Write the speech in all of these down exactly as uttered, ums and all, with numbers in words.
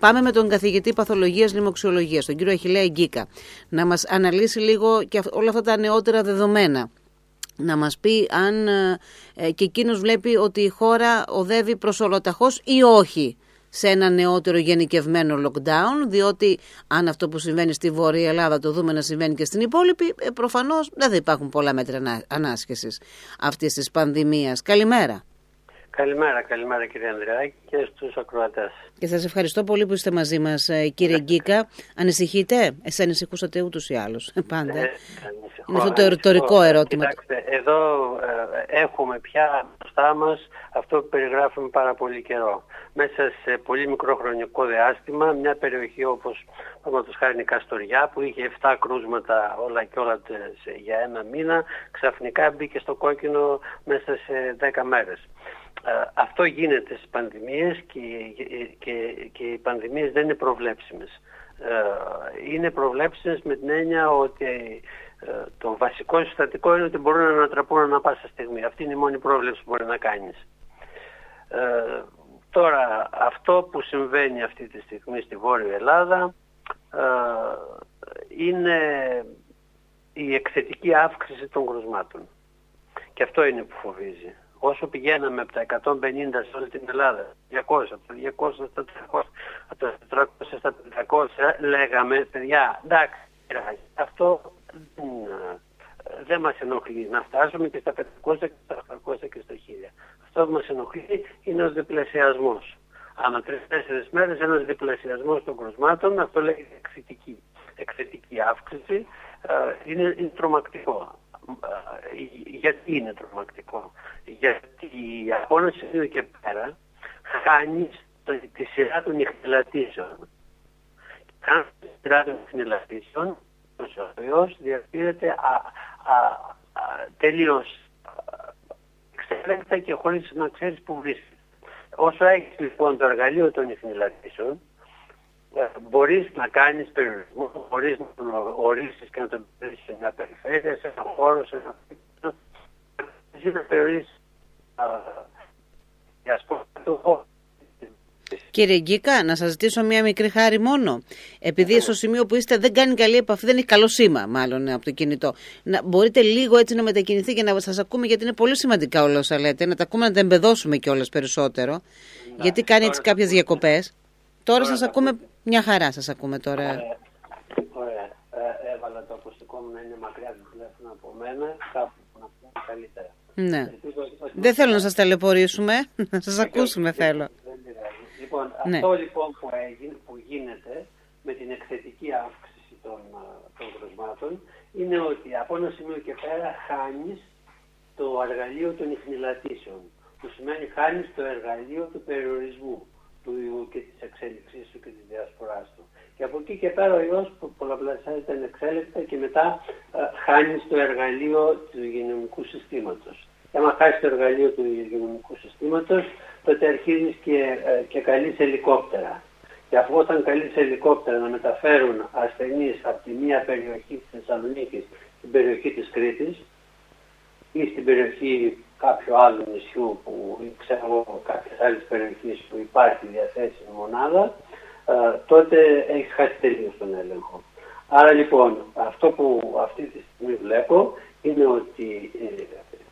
πάμε με τον καθηγητή παθολογίας λοιμοξιολογίας, τον κύριο Αχιλλέα Γκίκα, να μας αναλύσει λίγο και όλα αυτά τα νεότερα δεδομένα. Να μας πει αν ε, και εκείνος βλέπει ότι η χώρα οδεύει προς ολοταχώς ή όχι σε ένα νεότερο γενικευμένο lockdown, διότι αν αυτό που συμβαίνει στη Βόρεια Ελλάδα το δούμε να συμβαίνει και στην υπόλοιπη, ε, προφανώς δεν θα υπάρχουν πολλά μέτρα ανάσχεσης αυτής της πανδημίας. Καλημέρα. Καλημέρα, καλημέρα κύριε Ανδρεάκη και στους ακροατές. Και σας ευχαριστώ πολύ που είστε μαζί μας, κύριε Γκίκα. Ανησυχείτε? Εσείς ανησυχούσατε ούτως ή άλλως, πάντα. Ε, Είναι αυτό το ρητορικό ερώτημα. Κοιτάξτε, εδώ ε, έχουμε πια μπροστά μας αυτό που περιγράφουμε πάρα πολύ καιρό. Μέσα σε πολύ μικρό χρονικό διάστημα, μια περιοχή όπως παραδείγματος χάρη η Καστοριά, που είχε επτά κρούσματα όλα και όλα για ένα μήνα, ξαφνικά μπήκε στο κόκκινο μέσα σε δέκα μέρες. Uh, αυτό γίνεται στις πανδημίες και, και, και οι πανδημίες δεν είναι προβλέψιμες. Uh, είναι προβλέψιμες με την έννοια ότι uh, το βασικό συστατικό είναι ότι μπορούν να ανατραπούν ανά πάσα στιγμή. Αυτή είναι η μόνη πρόβλεψη που μπορεί να κάνεις. Uh, τώρα, αυτό που συμβαίνει αυτή τη στιγμή στη Βόρεια Ελλάδα uh, είναι η εκθετική αύξηση των κρουσμάτων. Και αυτό είναι που φοβίζει. Όσο πηγαίναμε από τα εκατόν πενήντα σε όλη την Ελλάδα, διακόσια, από τα διακόσια στα τριακόσια, από τα τετρακόσια στα πεντακόσια, λέγαμε, παιδιά, εντάξει, αυτό δεν, δεν μας ενοχλεί να φτάσουμε και στα πεντακόσια και στα οκτακόσια και στα χίλια. Αυτό που μας ενοχλεί είναι ο διπλασιασμός. Ανά τρεις-τέσσερις μέρες ένας διπλασιασμός των κρουσμάτων, αυτό λέγεται εκθετική, εκθετική αύξηση, είναι, είναι τρομακτικό. Γιατί είναι τρομακτικό? Γιατί από ένα σημείο και πέρα χάνεις τη σειρά των ιχνηλατήσεων. Χάνεις τη σειρά των ιχνηλατήσεων, ο ιός διασπείρεται α, α, α, τελείως εξέλεκτα και χωρίς να ξέρεις που βρίσκεται. Όσο έχεις λοιπόν το εργαλείο των ιχνηλατήσεων, μπορείς να κάνεις περιορισμό, μπορείς να τον ορίσεις και να τον περιορίσεις σε μια περιφέρεια, σε έναν χώρο, σε ένα φύλλο, να περιορίσεις για σπορτό. Κύριε Γκίκα, να σας ζητήσω μία μικρή χάρη μόνο. Επειδή στο σημείο που είστε δεν κάνει καλή επαφή, δεν έχει καλό σήμα μάλλον από το κινητό. Να, μπορείτε λίγο έτσι να μετακινηθεί και να σας ακούμε, γιατί είναι πολύ σημαντικά όλα όσα λέτε. Να τα ακούμε, να τα εμπεδώσουμε κιόλας περισσότερο. Να, γιατί κάνει έτσι κάποιες διακοπές. Τώρα, τώρα σας ακούμε, μια χαρά σας ακούμε τώρα. Ωραία. Ωραία. Ε, έβαλα το ακουστικό μου να είναι μακριά του τηλέφωνο από μένα, κάπου να πούμε καλύτερα. Ναι. Ελπίζω, δεν θέλω να σας ταλαιπωρήσουμε, να σας ακούσουμε θέλω. Δεν πειράζει. Λοιπόν, ναι. Αυτό λοιπόν που, έγινε, που γίνεται με την εκθετική αύξηση των, των κρουσμάτων είναι ότι από ένα σημείο και πέρα χάνεις το εργαλείο των ιχνηλατήσεων, που σημαίνει χάνεις το εργαλείο του περιορισμού του ιού και της εξέλιξής του και της διασποράς του. Και από εκεί και πέρα ο ιός που πολλαπλασιάζεται ανεξέλεκτα και μετά ε, χάνεις το εργαλείο του υγειονομικού συστήματος. Και άμα χάσεις το εργαλείο του υγειονομικού συστήματος, τότε αρχίζεις και, ε, και καλείς ελικόπτερα. Και αφού όταν καλείς ελικόπτερα να μεταφέρουν ασθενείς από τη μία περιοχή της Θεσσαλονίκης στην περιοχή της Κρήτης ή στην περιοχή κάποιου άλλου νησιού που ξέρω εγώ κάποιες άλλες περιοχές που υπάρχει διαθέσιμη μονάδα, ε, τότε έχει χάσει τελείως τον έλεγχο. Άρα λοιπόν αυτό που αυτή τη στιγμή βλέπω είναι ότι ε,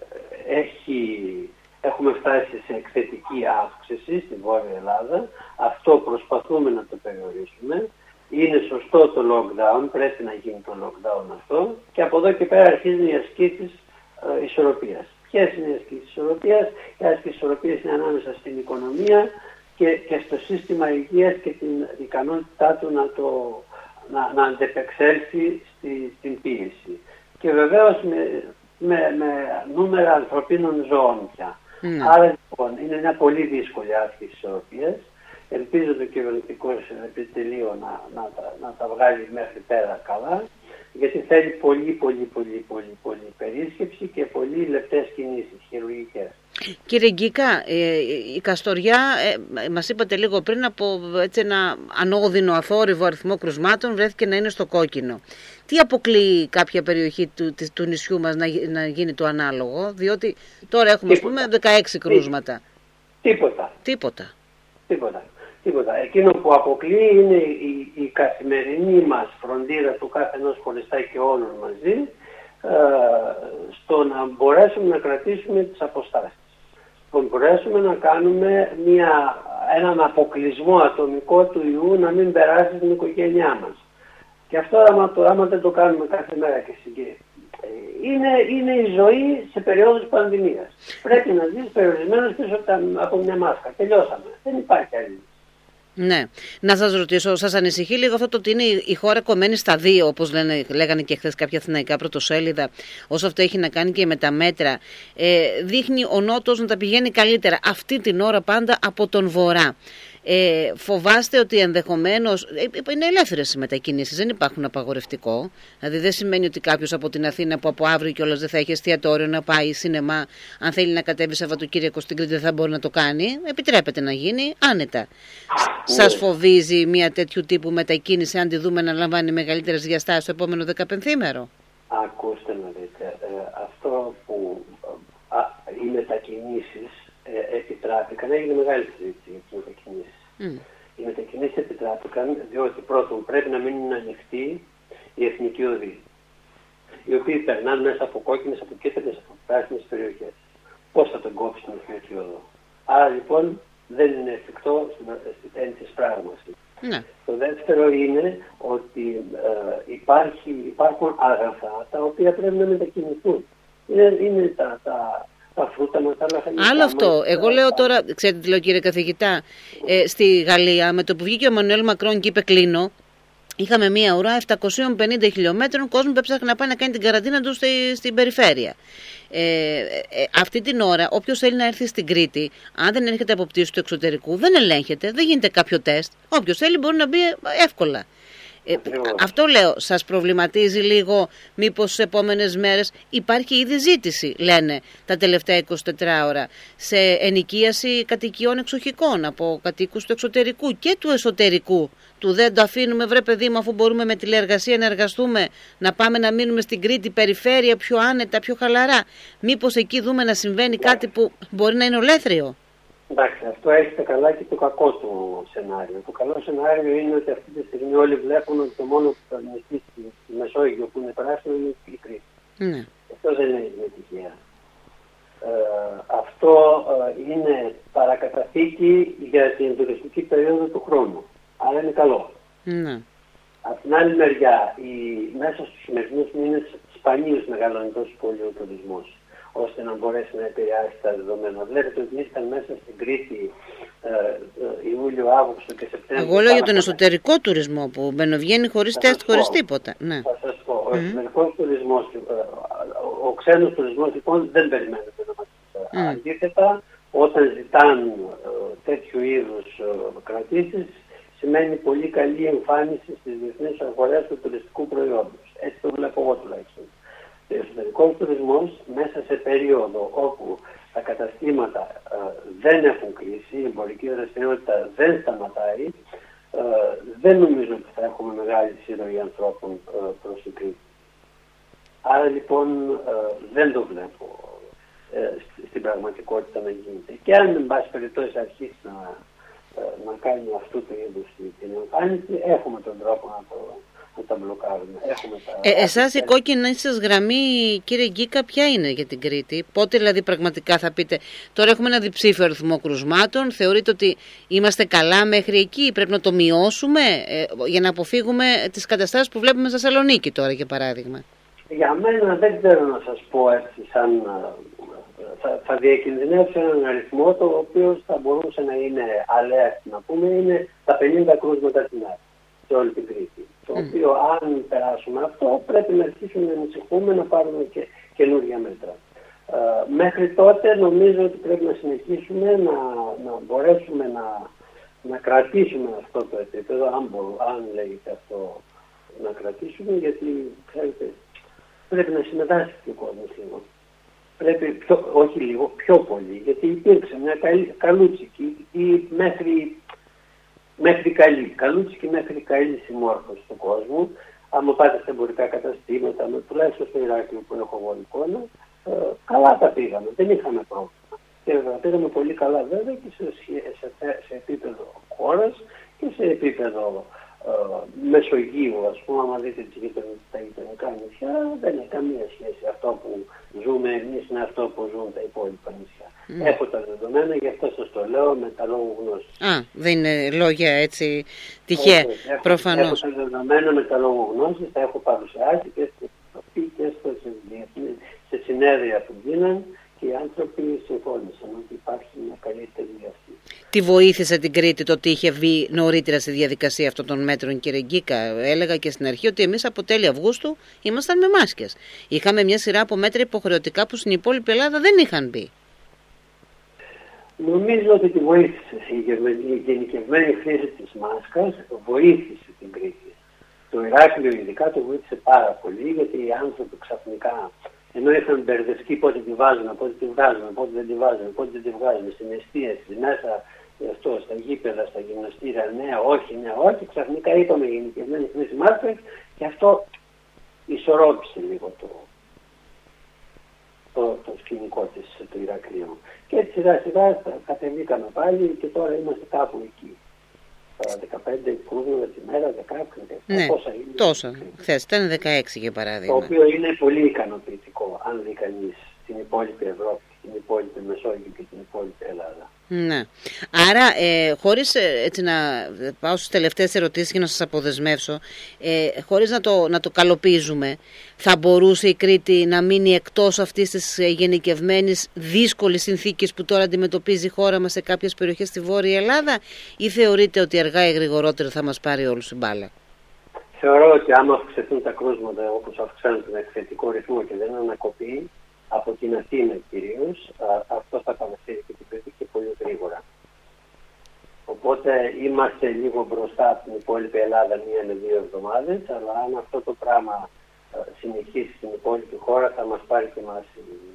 έχει, έχουμε φτάσει σε εκθετική αύξηση στη Βόρεια Ελλάδα. Αυτό προσπαθούμε να το περιορίσουμε. Είναι σωστό το lockdown, πρέπει να γίνει το lockdown αυτό και από εδώ και πέρα αρχίζουν οι ασκήσεις ε, ισορροπίας. Ποιες είναι οι ασκήσεις της ισορροπίας? Οι ασκήσεις της ισορροπίας είναι ανάμεσα στην οικονομία και, και στο σύστημα υγείας και την ικανότητά του να, το, να, να αντεπεξέλθει στη, στην πίεση. Και βεβαίως με, με, με νούμερα ανθρωπίνων ζώων πια. Mm. Άρα λοιπόν είναι μια πολύ δύσκολη άσκηση της ισορροπίας. Ελπίζω το κυβερνητικό επιτελείο να, να, να τα βγάλει μέχρι πέρα καλά, γιατί θέλει πολύ πολύ πολύ πολύ πολύ περίσκεψη και πολύ λεπτές κινήσεις χειρουργικές. Κύριε Γκίκα, η Καστοριά, ε, μας είπατε λίγο πριν, από έτσι ένα ανώδυνο αθόρυβο αριθμό κρουσμάτων βρέθηκε να είναι στο κόκκινο. Τι αποκλείει κάποια περιοχή του, του νησιού μας να, να γίνει το ανάλογο? Διότι τώρα έχουμε, ας πούμε, δεκαέξι κρούσματα. Τίποτα. Τίποτα. Τίποτα. Τίποτα. Εκείνο που αποκλείει είναι η, η καθημερινή μας φροντίδα του κάθε ενός χωριστά και όλων μαζί, ε, στο να μπορέσουμε να κρατήσουμε τις αποστάσεις. Να μπορέσουμε να κάνουμε μια, έναν αποκλεισμό ατομικό του ιού να μην περάσει στην οικογένειά μας. Και αυτό άμα, το, άμα δεν το κάνουμε κάθε μέρα και συγκεκριμένα, είναι, είναι η ζωή σε περίοδους πανδημίας. Πρέπει να ζεις περιορισμένος πίσω από μια μάσκα. Τελειώσαμε. Δεν υπάρχει άλλη. Ναι. Να σας ρωτήσω, σας ανησυχεί λίγο αυτό το ότι είναι η χώρα κομμένη στα δύο, όπως λένε, λέγανε και χθες κάποια αθηναϊκά πρωτοσέλιδα, όσο αυτό έχει να κάνει και με τα μέτρα. Ε, δείχνει ο Νότος να τα πηγαίνει καλύτερα αυτή την ώρα πάντα από τον Βορρά. Ε, φοβάστε ότι ενδεχομένως ε, είναι ελεύθερες οι μετακινήσεις, δεν υπάρχουν απαγορευτικό. Δηλαδή δεν σημαίνει ότι κάποιος από την Αθήνα που από αύριο κιόλας δεν θα έχει εστιατόριο να πάει σινεμά, αν θέλει να κατέβει Σαββατοκύριακο στην Κρήτη δεν θα μπορεί να το κάνει. Επιτρέπεται να γίνει άνετα. Σας φοβίζει μια τέτοιου τύπου μετακίνηση, αν τη δούμε να λαμβάνει μεγαλύτερες διαστάσεις στο επόμενο δεκαπενθήμερο? Ακούστε να δείτε, ε, αυτό που α, οι μετακινήσεις ε, επιτράπηκαν, έγινε μεγάλη συζήτηση για τις μετακινήσεις. Mm. Οι μετακινήσεις επιτράπηκαν διότι πρώτον πρέπει να μείνουν ανοιχτοί οι εθνικοί οδοί, οι οποίοι περνάνε μέσα από κόκκινες, από κίτρινες, από πράσινες περιοχές. Πώς θα τον κόψει τον εθνική οδό? Άρα λοιπόν δεν είναι εφικτό στην έννοια της πράγμασης. Mm. Το δεύτερο είναι ότι ε, υπάρχει, υπάρχουν αγαθά τα οποία πρέπει να μετακινηθούν. Είναι, είναι τα, τα, τα φρούτα μας, τα λαχανικά. Άλλο αυτό. Εγώ λέω τώρα, ξέρετε τι λέω κύριε καθηγητά, ε, στη Γαλλία με το που βγήκε ο Εμμανουέλ Μακρόν και είπε κλείνω, είχαμε μία ουρά επτακόσιες πενήντα χιλιόμετρων κόσμο που έψαχνε να πάει να κάνει την καραντίνα του στη, στην περιφέρεια. Ε, ε, αυτή την ώρα, όποιος θέλει να έρθει στην Κρήτη, αν δεν έρχεται από πτήση του εξωτερικού, δεν ελέγχεται, δεν γίνεται κάποιο τεστ. Όποιος θέλει μπορεί να μπει εύκολα. Ε, αυτό λέω, σας προβληματίζει λίγο μήπως στις επόμενες μέρες? Υπάρχει ήδη ζήτηση, λένε, τα τελευταία εικοσιτέσσερις ώρα σε ενοικίαση κατοικιών εξοχικών από κατοίκους του εξωτερικού και του εσωτερικού. Του δεν το αφήνουμε, βρε παιδί μου, αφού μπορούμε με τηλεεργασία να εργαστούμε, να πάμε να μείνουμε στην Κρήτη περιφέρεια πιο άνετα, πιο χαλαρά? Μήπως εκεί δούμε να συμβαίνει κάτι που μπορεί να είναι ολέθριο? Εντάξει, αυτό έχει το καλά και το κακό του σενάριο. Το καλό σενάριο είναι ότι αυτή τη στιγμή όλοι βλέπουν ότι το μόνο που θα νηστεί στη Μεσόγειο που είναι πράσινο είναι η Κρήτη. Mm. Αυτό δεν είναι τυχαία. Ε, αυτό ε, είναι παρακαταθήκη για την τουριστική περίοδο του χρόνου. Άρα είναι καλό. Mm. Από την άλλη μεριά, η, μέσα στους σημερινούς μήνες σπανίως μεγαλώνει τόσο πολύ ο τουρισμός, ώστε να μπορέσει να επηρεάσει τα δεδομένα. Βλέπετε ότι ήσταν μέσα στην Κρήτη ε, ε, Ιούλιο, Αύγουστο και Σεπτέμβριο. Εγώ λέω για τον εσωτερικό τουρισμό που μπαινοβγαίνει χωρίς τεστ, χωρίς τίποτα. Ναι. Θα σας πω. Ο mm. εσωτερικός τουρισμός, ο, ο ξένος τουρισμός λοιπόν δεν περιμένετε να μας πει. Mm. Αντίθετα, όταν ζητάνε ε, τέτοιου είδους ε, κρατήσεις, σημαίνει πολύ καλή εμφάνιση στις διεθνείς αγορές του τουριστικού προϊόντος. Έτσι το βλέπω εγώ τουλάχιστον. Ο εσωτερικός τουρισμός μέσα σε περίοδο όπου τα καταστήματα ε, δεν έχουν κλείσει, η εμπορική δραστηριότητα δεν σταματάει, ε, δεν νομίζω ότι θα έχουμε μεγάλη σύρροη ανθρώπων ε, προς την Κρήτη. Άρα λοιπόν ε, δεν το βλέπω ε, στην πραγματικότητα να γίνεται. Και αν εν πάση περιπτώσει αρχίσει να, ε, να κάνει αυτού του είδους την εμφάνιση, έχουμε τον τρόπο να το... Τα μπλοκάρουμε. Έχουμε τα... Ε, εσάς η κόκκινη σας γραμμή, κύριε Γκίκα, ποια είναι για την Κρήτη? Πότε δηλαδή πραγματικά θα πείτε τώρα έχουμε ένα διψήφιο αριθμό κρουσμάτων, θεωρείτε ότι είμαστε καλά μέχρι εκεί, πρέπει να το μειώσουμε ε, για να αποφύγουμε τις καταστάσεις που βλέπουμε στη Θεσσαλονίκη τώρα για παράδειγμα? Για μένα δεν ξέρω να σας πω έτσι σαν θα, θα διακινδυνεύσει έναν αριθμό το οποίο θα μπορούσε να είναι αλέα, να πούμε, είναι τα πενήντα κρούσματα την μέρα σε όλη την Κρήτη. Το mm. οποίο αν περάσουμε αυτό πρέπει να αρχίσουμε να ανησυχούμε, να πάρουμε και καινούργια μέτρα. Ε, μέχρι τότε νομίζω ότι πρέπει να συνεχίσουμε να, να μπορέσουμε να, να κρατήσουμε αυτό το επίπεδο, αν, μπορούμε, αν λέγεται αυτό να κρατήσουμε, γιατί ξέρετε, πρέπει να συμμετάσχει και ο κόσμος λίγο. Πρέπει, πιο, όχι λίγο, πιο πολύ, γιατί υπήρξε μια καλή, καλούτσικη ή μέχρι... Μέχρι καλή, καλούτσικη μέχρι καλή συμμόρφωση του κόσμου. Άμα πάτε στα εμπορικά καταστήματα, με, τουλάχιστον στο Ηράκλειο που έχω εγώ εικόνα, ε, καλά τα πήγαμε, δεν είχαμε πρόβλημα. Και τα πήραμε πολύ καλά βέβαια και σε, σε, σε επίπεδο χώρας και σε επίπεδο ε, Μεσογείου, ας πούμε. Άμα δείτε τα γειτονικά νησιά, δεν έχει καμία σχέση αυτό που ζούμε εμείς με αυτό που ζουν τα υπόλοιπα νησιά. Mm. Έχω τα δεδομένα, γι' αυτό σας το λέω με τα λόγου γνώσης. Α, δεν είναι λόγια έτσι τυχαία, έχω, προφανώς. Έχω τα δεδομένα με τα λόγου γνώσης, τα έχω παρουσιάσει και και σε συνέδρια που γίνανε και οι άνθρωποι συμφώνησαν ότι υπάρχει μια καλύτερη αυτή. Τι βοήθησε την Κρήτη το ότι είχε βγει νωρίτερα στη διαδικασία αυτών των μέτρων, κύριε Γκίκα? Έλεγα και στην αρχή ότι εμείς από τέλη Αυγούστου ήμασταν με μάσκες. Είχαμε μια σειρά από μέτρα υποχρεωτικά που στην υπόλοιπη Ελλάδα δεν είχαν μπει. Νομίζω ότι τη βοήθησε η γενικευμένη χρήση της μάσκας, βοήθησε την Κρήτη. Το Ηράκλειο ειδικά το βοήθησε πάρα πολύ, γιατί οι άνθρωποι ξαφνικά, ενώ είχαν μπερδευτεί πότε τη βάζουν, πότε τη βγάζουν, πότε δεν τη βάζουν, πότε δεν τη βγάζουν, στην εστίαση, μέσα αυτό, στα γήπεδα, στα γυμναστήρια, ναι, όχι, ναι, όχι, ξαφνικά είπαμε γενικευμένη χρήση μάσκας και αυτό ισορρόπησε λίγο το, το, το σκηνικό της του Ηρακλείου. Και έτσι σιγά σιγά κατεβήκαμε πάλι και τώρα είμαστε κάπου εκεί. δεκαπέντε κρούσματα τη μέρα, δεκαέξι, ναι, πόσα είναι. Τόσα. Χθες ήταν δεκαέξι για παράδειγμα. Το οποίο είναι πολύ ικανοποιητικό, αν δει κανείς την υπόλοιπη Ευρώπη, την υπόλοιπη Μεσόγειο και την υπόλοιπη Ελλάδα. Ναι. Άρα, ε, χωρίς ε, έτσι να πάω στις τελευταίες ερωτήσεις και να σας αποδεσμεύσω, ε, χωρίς να το, να το καλοπίζουμε, θα μπορούσε η Κρήτη να μείνει εκτός αυτής της ε, γενικευμένης δύσκολης συνθήκης που τώρα αντιμετωπίζει η χώρα μας σε κάποιες περιοχές στη Βόρεια Ελλάδα, ή θεωρείτε ότι αργά ή γρηγορότερα θα μας πάρει όλους την μπάλα? Θεωρώ ότι άμα αυξηθούν τα κρούσματα όπως αυξάνονται με εκθετικό ρυθμό και δεν ανακοπεί, από την Αθήνα κυρίως, αυτό θα καταφέρει και την Κρήτη και πολύ γρήγορα. Οπότε είμαστε λίγο μπροστά από την υπόλοιπη Ελλάδα μία με δύο εβδομάδες, αλλά αν αυτό το πράγμα συνεχίσει στην υπόλοιπη χώρα θα μας πάρει και μας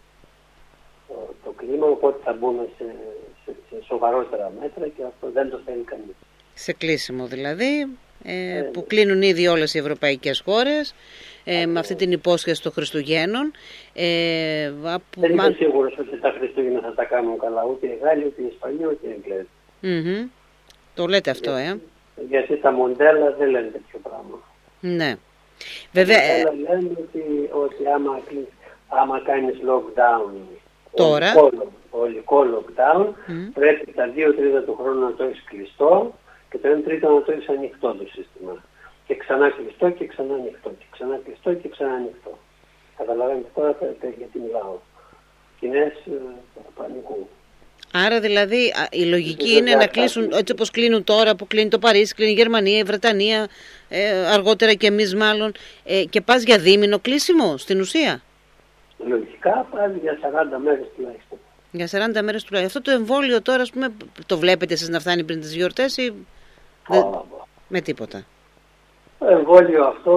το, το κλίμα, οπότε θα μπούμε σε, σε, σε σοβαρότερα μέτρα και αυτό δεν το θέλει κανείς. Σε κλείσιμο δηλαδή, ε, ε, που κλείνουν ήδη όλες οι ευρωπαϊκές χώρες. Ε, με αυτή την υπόσχεση των Χριστουγέννων. Ε, από... Δεν είμαι σίγουρος ότι τα Χριστούγεννα θα τα κάνουν καλά, ούτε οι Γάλλοι, ούτε οι Ισπανοί, ούτε οι Αγγλέζοι. Mm-hmm. Το λέτε αυτό, ε. Γιατί, γιατί τα μοντέλα δεν λένε τέτοιο πράγμα. Ναι. Βέβαια... Τα μοντέλα λένε ότι, ότι άμα, άμα κάνεις lockdown, τώρα, ολικό lockdown, mm. πρέπει τα δύο τρίτα του χρόνου να το έχεις κλειστό και το ένα τρίτο να το έχεις ανοιχτό το σύστημα. Και ξανά κλειστό και ξανά ανοιχτό και ξανά κλειστό και ξανά ανοιχτό. Καταλαβαίνετε τώρα γιατί μιλάω. Σκηνές πανικού. Άρα δηλαδή η λογική είναι να κλείσουν έτσι όπως κλείνουν τώρα, που κλείνει το Παρίσι, κλείνει η Γερμανία, η Βρετανία, ε, αργότερα και εμείς μάλλον, ε, και πας για δίμηνο κλείσιμο στην ουσία. Λογικά πας για σαράντα μέρες τουλάχιστον. Για σαράντα μέρες τουλάχιστον. Αυτό το εμβόλιο τώρα, ας πούμε, το βλέπετε εσείς να φτάνει πριν τις γιορτές ή δεν... με τίποτα? Το εμβόλιο αυτό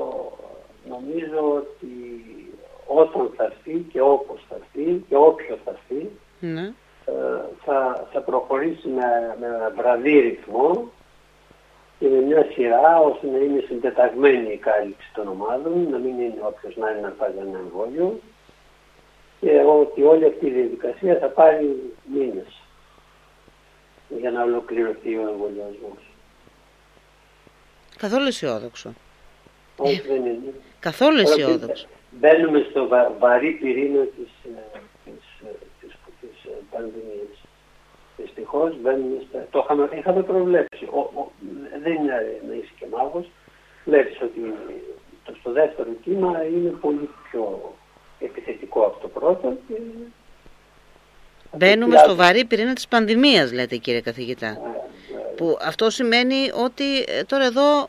νομίζω ότι όταν θα έρθει και όπως θα έρθει και όποιο θα έρθει, ναι. ε, θα, θα προχωρήσει με, με βραδύ ρυθμό και με μια σειρά ώστε να είναι συντεταγμένη η κάλυψη των ομάδων, να μην είναι όποιος να είναι να πάρει ένα εμβόλιο και ότι όλη αυτή η διαδικασία θα πάρει μήνες για να ολοκληρωθεί ο εμβολιασμός. Καθόλου αισιόδοξο. Όχι, δεν είναι. Καθόλου αισιόδοξο. Μπαίνουμε στο βα, βαρύ πυρήνα της, της, της, της πανδημίας. Δυστυχώς μπαίνουμε στα... Το είχαμε, είχαμε προβλέψει. Ο, ο, δεν είναι να είσαι και μάγος. Βλέπεις ότι το, στο δεύτερο κύμα είναι πολύ πιο επιθετικό από το πρώτο. Και... Μπαίνουμε στο βαρύ πυρήνα της πανδημίας, λέτε, κύριε καθηγητά. Yeah. Που αυτό σημαίνει ότι τώρα εδώ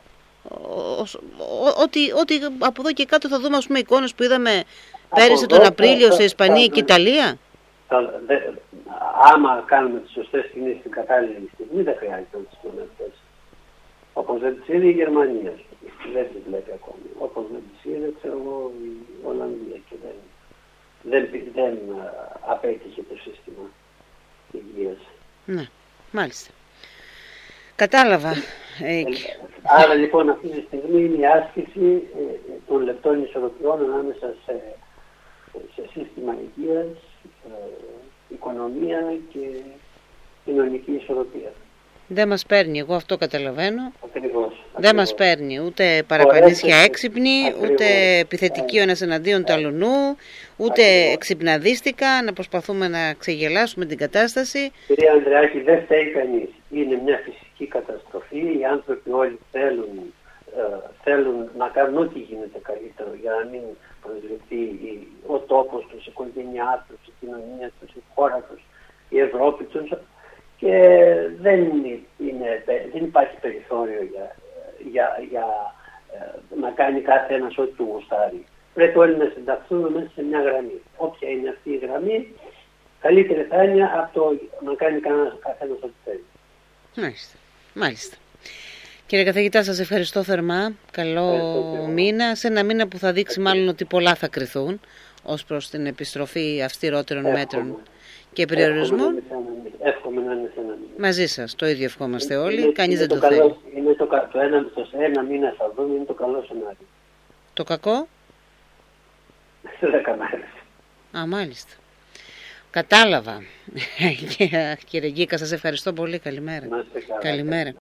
ότι, ότι από εδώ και κάτω θα δούμε, ας πούμε, εικόνες που είδαμε πέρυσι τον Απρίλιο σε Ισπανία και Ιταλία. Θα, δε, άμα κάνουμε τις σωστές κινήσεις στην κατάλληλη στιγμή δεν χρειάζεται να τις πούμε αυτές. Όπως δεν τις είδε η Γερμανία, δεν τις βλέπει ακόμη. Όπως δεν τις είδε, ξέρω εγώ, η Ολλανδία και δεν, δεν, δεν απέτυχε το σύστημα υγείας. Ναι, μάλιστα. Κατάλαβα. Ε, άρα λοιπόν αυτή τη στιγμή είναι η άσκηση ε, των λεπτών ισορροπιών ανάμεσα σε, σε σύστημα υγείας, ε, οικονομία και κοινωνική ισορροπία. Δεν μας παίρνει, εγώ αυτό καταλαβαίνω. Ακριβώς. Δεν μας παίρνει ούτε παραπανίσια έξυπνη, ακριβώς, ούτε επιθετική ο ένας εναντίον του αλλονού, ούτε ακριβώς εξυπναδίστικα, να προσπαθούμε να ξεγελάσουμε την κατάσταση. Κυρία Ανδρεάκη, δεν φταίει κανείς. Είναι μια φυσική καταστροφή. Οι άνθρωποι όλοι θέλουν, ε, θέλουν να κάνουν ό,τι γίνεται καλύτερο για να μην προσληφθεί ο τόπος τους, η οικογένειά τους, η κοινωνία τους, η χώρα τους, η Ευρώπη τους. Και δεν, είναι, δεν υπάρχει περιθώριο για, για, για να κάνει κάθε ένας ό,τι του γουστάρει. Πρέπει όλοι να συνταχθούμε μέσα σε μια γραμμή. Όποια είναι αυτή η γραμμή, καλύτερη θα είναι από το να κάνει κανένας καθένας ό,τι θέλει. Μάλιστα. Μάλιστα. Κύριε καθηγητά, σας ευχαριστώ θερμά. Καλό ευχαριστώ μήνα. Σε ένα μήνα που θα δείξει μάλλον ότι πολλά θα κριθούν ως προς την επιστροφή αυστηρότερων Εύχομαι. μέτρων και περιορισμών. Εύχομαι να είναι σε ένα μήνα. Μαζί σας, το ίδιο ευχόμαστε είναι, όλοι. Είναι, Κανείς είναι δεν το, το θέλει. Καλό, είναι το, το ένα, το ένα μήνα θα δούμε, είναι το καλό σενάριο. Το κακό? Σε δέκα μέρες. Α, μάλιστα. Κατάλαβα. Κύριε Γκίκα, σας ευχαριστώ πολύ. Καλημέρα. Να είστε καλά. Καλημέρα.